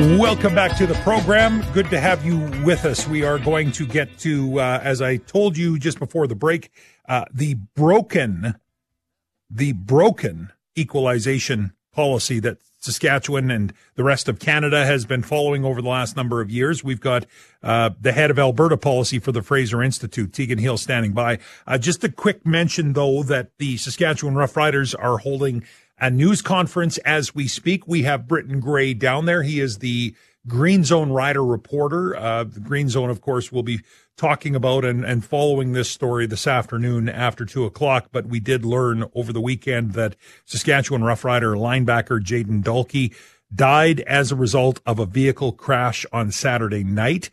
Welcome back to the program. Good to have you with us. We are going to get to, as I told you just before the break, the broken equalization policy that Saskatchewan and the rest of Canada has been following over the last number of years. We've got the head of Alberta policy for the Fraser Institute, Tegan Hill, standing by. Just a quick mention, though, that the Saskatchewan Roughriders are holding a news conference as we speak. We have Britton Gray down there. He is the Green Zone Rider reporter. The Green Zone, of course, will be talking about and following this story this afternoon after 2:00. But we did learn over the weekend that Saskatchewan Roughrider linebacker Jaden Dalkey died as a result of a vehicle crash on Saturday night.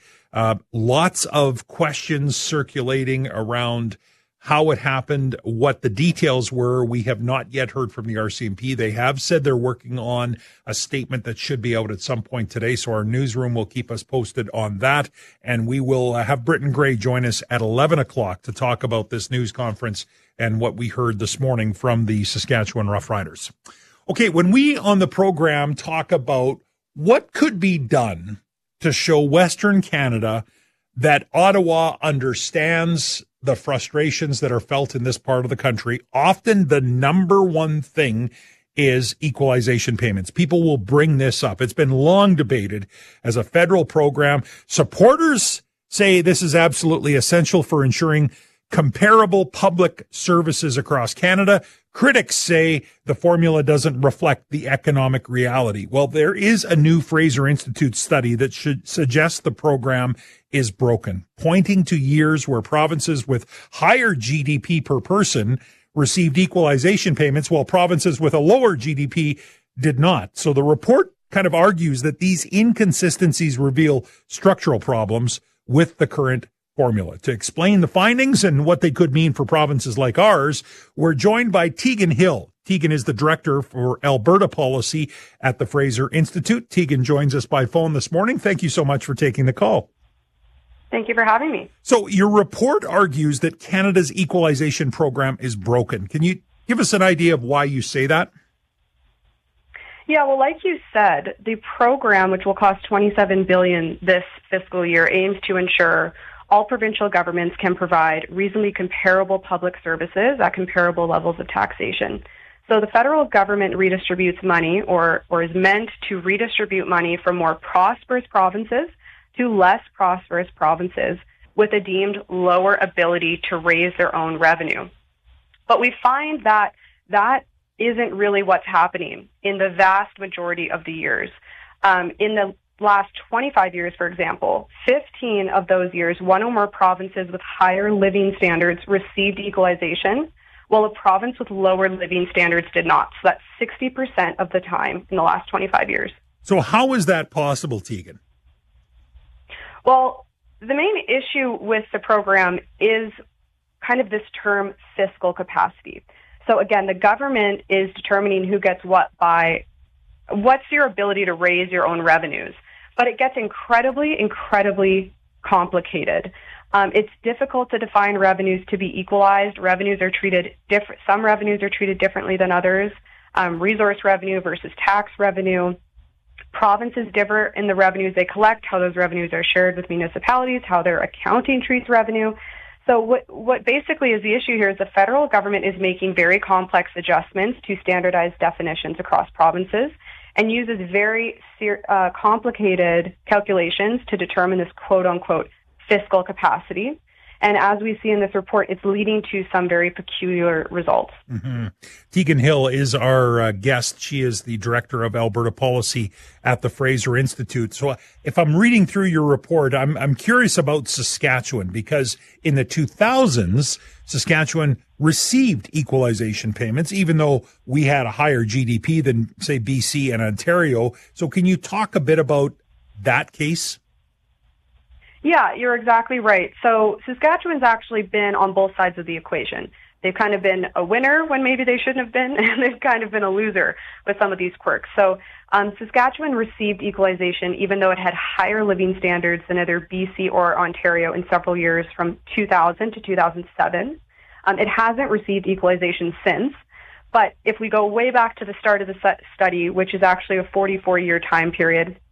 Lots of questions circulating around how it happened, what the details were. We have not yet heard from the RCMP. They have said they're working on a statement that should be out at some point today, so our newsroom will keep us posted on that. And we will have Britton Gray join us at 11 o'clock to talk about this news conference and what we heard this morning from the Saskatchewan Roughriders. Okay, when we on the program talk about what could be done to show Western Canada that Ottawa understands the frustrations that are felt in this part of the country, often the number one thing is equalization payments. People will bring this up. It's been long debated as a federal program. Supporters say this is absolutely essential for ensuring comparable public services across Canada. Critics say the formula doesn't reflect the economic reality. Well, there is a new Fraser Institute study that should suggest the program is broken, pointing to years where provinces with higher GDP per person received equalization payments while provinces with a lower GDP did not. So the report kind of argues that these inconsistencies reveal structural problems with the current formula. To explain the findings and what they could mean for provinces like ours, we're joined by Tegan Hill. Tegan is the director for Alberta policy at the Fraser Institute. Tegan joins us by phone this morning. Thank you so much for taking the call. Thank you for having me. So your report argues that Canada's equalization program is broken. Can you give us an idea of why you say that? Yeah, well, like you said, the program, which will cost $27 billion this fiscal year, aims to ensure all provincial governments can provide reasonably comparable public services at comparable levels of taxation. So the federal government redistributes money or is meant to redistribute money from more prosperous provinces to less prosperous provinces with a deemed lower ability to raise their own revenue. But we find that that isn't really what's happening in the vast majority of the years. In the last 25 years, for example, 15 of those years, one or more provinces with higher living standards received equalization, while a province with lower living standards did not. So that's 60% of the time in the last 25 years. So how is that possible, Tegan? Well, the main issue with the program is kind of this term fiscal capacity. So again, the government is determining who gets what by what's your ability to raise your own revenues. But it gets incredibly complicated. It's difficult to define revenues to be equalized. Revenues are treated different. Some revenues are treated differently than others. Resource revenue versus tax revenue. Provinces differ in the revenues they collect, how those revenues are shared with municipalities, how their accounting treats revenue. So what basically is the issue here is the federal government is making very complex adjustments to standardized definitions across provinces and uses very complicated calculations to determine this quote-unquote fiscal capacity. And as we see in this report, it's leading to some very peculiar results. Mm-hmm. Tegan Hill is our guest. She is the director of Alberta policy at the Fraser Institute. So if I'm reading through your report, I'm curious about Saskatchewan, because in the 2000s, Saskatchewan received equalization payments, even though we had a higher GDP than, say, BC and Ontario. So can you talk a bit about that case? Yeah, you're exactly right. So Saskatchewan's actually been on both sides of the equation. They've kind of been a winner when maybe they shouldn't have been, and they've kind of been a loser with some of these quirks. So Saskatchewan received equalization even though it had higher living standards than either BC or Ontario in several years from 2000 to 2007. It hasn't received equalization since. But if we go way back to the start of the study, which is actually a 44-year time period,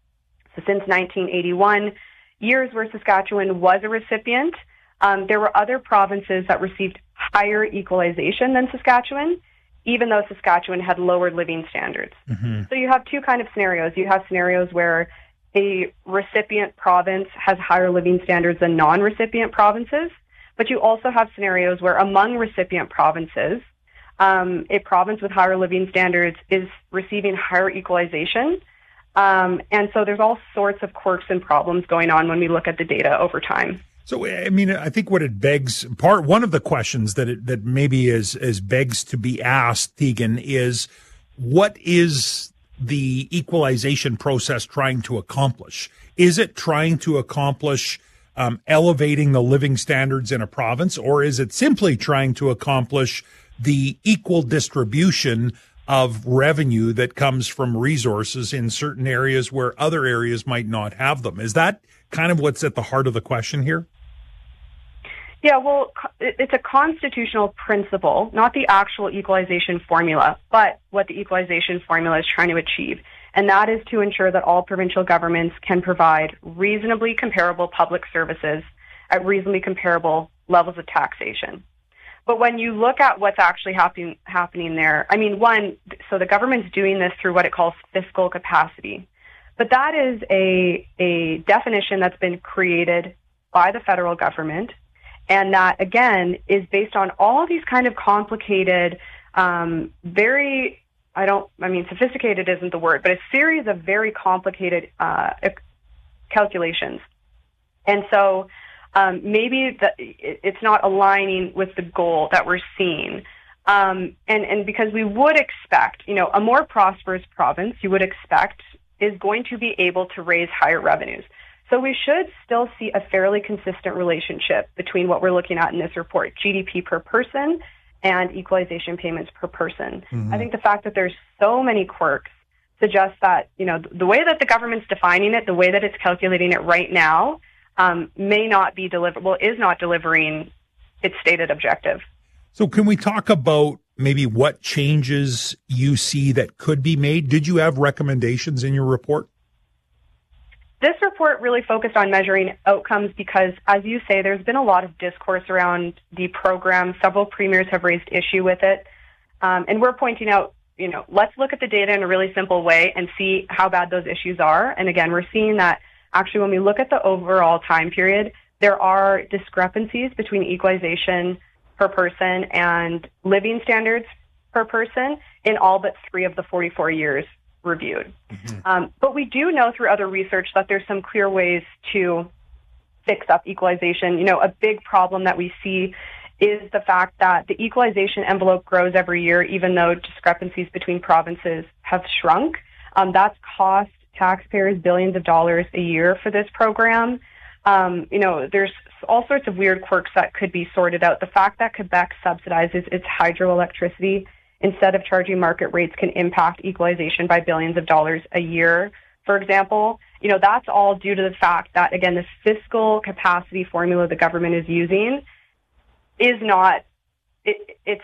So since 1981, years where Saskatchewan was a recipient, there were other provinces that received higher equalization than Saskatchewan, even though Saskatchewan had lower living standards. Mm-hmm. So you have two kind of scenarios. You have scenarios where a recipient province has higher living standards than non-recipient provinces, but you also have scenarios where among recipient provinces, a province with higher living standards is receiving higher equalization. And so there's all sorts of quirks and problems going on when we look at the data over time. So, I mean, I think what it begs, one of the questions that maybe is begs to be asked, Tegan, is what is the equalization process trying to accomplish? Is it trying to accomplish elevating the living standards in a province, or is it simply trying to accomplish the equal distribution of revenue that comes from resources in certain areas where other areas might not have them? Is that kind of what's at the heart of the question here? Yeah, well, it's a constitutional principle, not the actual equalization formula, but what the equalization formula is trying to achieve. And that is to ensure that all provincial governments can provide reasonably comparable public services at reasonably comparable levels of taxation. But when you look at what's actually happening there, I mean, so the government's doing this through what it calls fiscal capacity. But that is a definition that's been created by the federal government. And that, again, is based on all these kind of complicated, sophisticated isn't the word, but a series of very complicated calculations. And so maybe it's not aligning with the goal that we're seeing. And because we would expect, a more prosperous province, you would expect, is going to be able to raise higher revenues. So we should still see a fairly consistent relationship between what we're looking at in this report, GDP per person and equalization payments per person. Mm-hmm. I think the fact that there's so many quirks suggests that, the way that the government's defining it, the way that it's calculating it right now, may not be is not delivering its stated objective. So can we talk about maybe what changes you see that could be made? Did you have recommendations in your report? This report really focused on measuring outcomes because, as you say, there's been a lot of discourse around the program. Several premiers have raised issue with it. And we're pointing out, let's look at the data in a really simple way and see how bad those issues are. And again, we're seeing that actually when we look at the overall time period, there are discrepancies between equalization per person and living standards per person in all but 3 of the 44 years reviewed. Mm-hmm. But we do know through other research that there's some clear ways to fix up equalization. A big problem that we see is the fact that the equalization envelope grows every year, even though discrepancies between provinces have shrunk. That's cost taxpayers billions of dollars a year for this program. There's all sorts of weird quirks that could be sorted out. The fact that Quebec subsidizes its hydroelectricity instead of charging market rates can impact equalization by billions of dollars a year, for example. That's all due to the fact that, again, this fiscal capacity formula the government is using is not, it's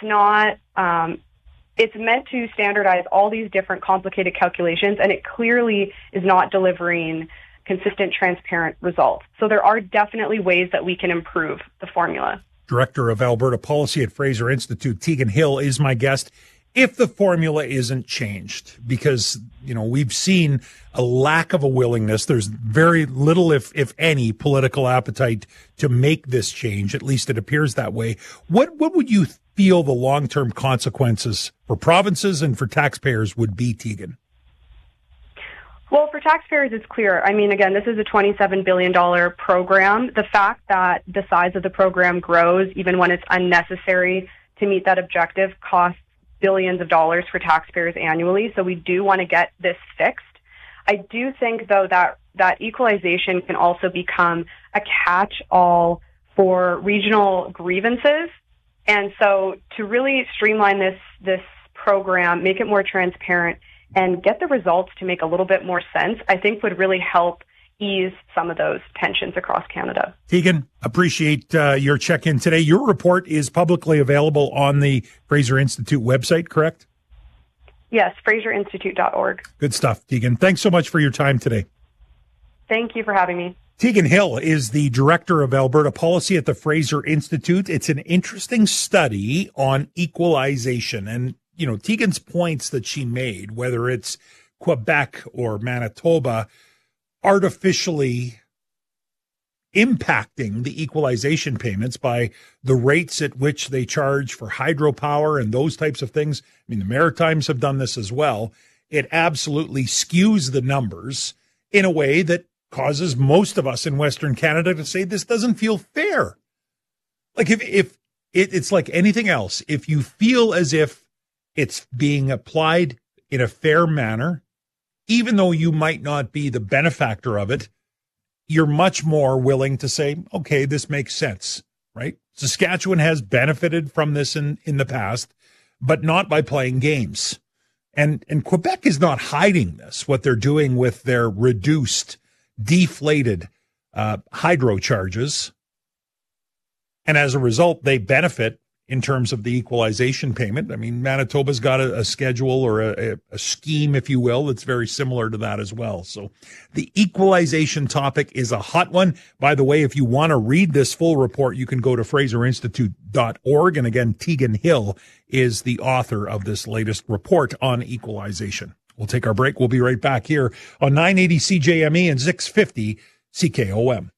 meant to standardize all these different complicated calculations, and it clearly is not delivering consistent, transparent results. So there are definitely ways that we can improve the formula. Director of Alberta Policy at Fraser Institute, Tegan Hill, is my guest. If the formula isn't changed, because, we've seen a lack of a willingness, there's very little, if any, political appetite to make this change, at least it appears that way. What would you feel the long-term consequences for provinces and for taxpayers would be, Tegan? Well, for taxpayers, it's clear. I mean, again, this is a $27 billion program. The fact that the size of the program grows, even when it's unnecessary to meet that objective, costs billions of dollars for taxpayers annually. So we do want to get this fixed. I do think, though, that equalization can also become a catch-all for regional grievances. And so to really streamline this program, make it more transparent, and get the results to make a little bit more sense, I think would really help ease some of those tensions across Canada. Tegan, appreciate your check-in today. Your report is publicly available on the Fraser Institute website, correct? Yes, FraserInstitute.org. Good stuff, Tegan. Thanks so much for your time today. Thank you for having me. Tegan Hill is the director of Alberta policy at the Fraser Institute. It's an interesting study on equalization. And, Tegan's points that she made, whether it's Quebec or Manitoba, artificially impacting the equalization payments by the rates at which they charge for hydropower and those types of things. I mean, the Maritimes have done this as well. It absolutely skews the numbers in a way that causes most of us in Western Canada to say this doesn't feel fair. Like if it's like anything else, if you feel as if it's being applied in a fair manner, even though you might not be the benefactor of it, you're much more willing to say, okay, this makes sense, right? Saskatchewan has benefited from this in the past, but not by playing games. And Quebec is not hiding this, what they're doing with their reduced, deflated hydro charges. And as a result, they benefit in terms of the equalization payment. I mean, Manitoba's got a schedule or a scheme, if you will, that's very similar to that as well. So the equalization topic is a hot one. By the way, if you want to read this full report, you can go to FraserInstitute.org. And again, Tegan Hill is the author of this latest report on equalization. We'll take our break. We'll be right back here on 980 CJME and 650 CKOM.